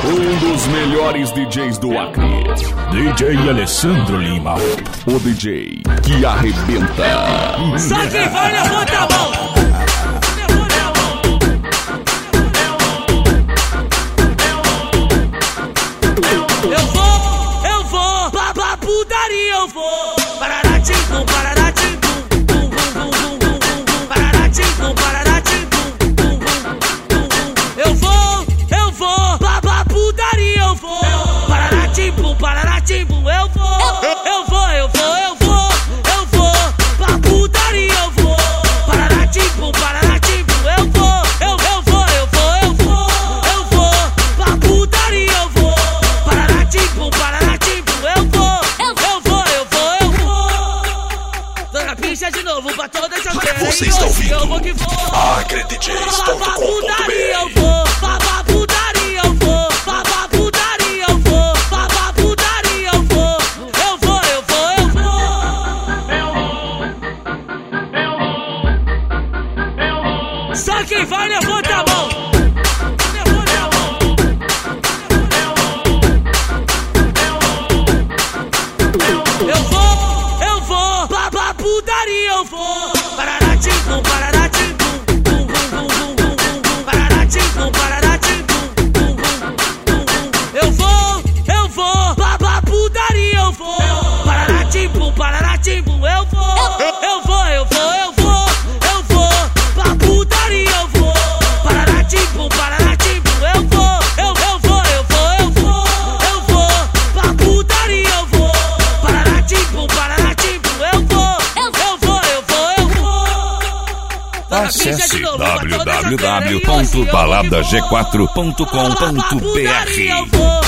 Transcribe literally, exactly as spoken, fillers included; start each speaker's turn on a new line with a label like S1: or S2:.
S1: Um dos melhores D Js do Acre, D J Alessandro Lima, o D J que arrebenta.
S2: Só quem vai levanta a mão. Eu vou, eu vou, pra, pra putaria eu vou. Pararatim-pum, pararatim-pum, bum, bum, bum, bum, bum, bum. Pararatim-pum, pararatim-pum, bum, bum, bum, bum. Eu vou, eu vou, pra, pra putaria eu vou. Pararatim-pum, pararatim-pum, eu vou. Eu vou, eu vou, eu vou, eu vou, pra putaria eu vou. Pararatim-pum, pararatim-pum, eu vou. Eu, eu vou, eu vou, eu vou, eu vou, pra putaria eu vou. Pararatim-pum, pararatim-pum, eu vou. Eu, eu vou, eu vou, eu vou. Tô na pista de novo pra toda essa mulher.
S3: Você está ouvindo
S2: eu vou que vou.
S3: acre d js ponto com ponto b
S2: Putaria eu
S3: r.
S2: vou, pra, pra putaria eu vou. Pra, pra putaria eu vou, pra, pra putaria eu vou. Eu vou, eu vou, eu vou. Só quem vai levanta a mão. Levanta a mão. Eu vou, eu vou, pra, pra putaria eu vou. Pararatim-pum, pararatim-pum, bum, bum, bum, bum, bum, bum. Pararatim-pum, pararatim-pum, bum, bum, bum, bum. Eu vou, eu vou, pra, pra putaria eu vou. Pararatim-pum, pararatim-pum, eu vou. Eu vou, eu vou, eu vou, eu vou, pra putaria eu vou. Pararatim-pum, pararatim-pum, eu vou. Eu, eu vou, eu vou, eu vou, eu vou, pra putaria eu vou. Pararatim-pum, pararatim-pum, eu vou. Eu, eu vou, eu vou, eu vou.
S1: Acesse w w w ponto balada g quatro ponto com ponto b r.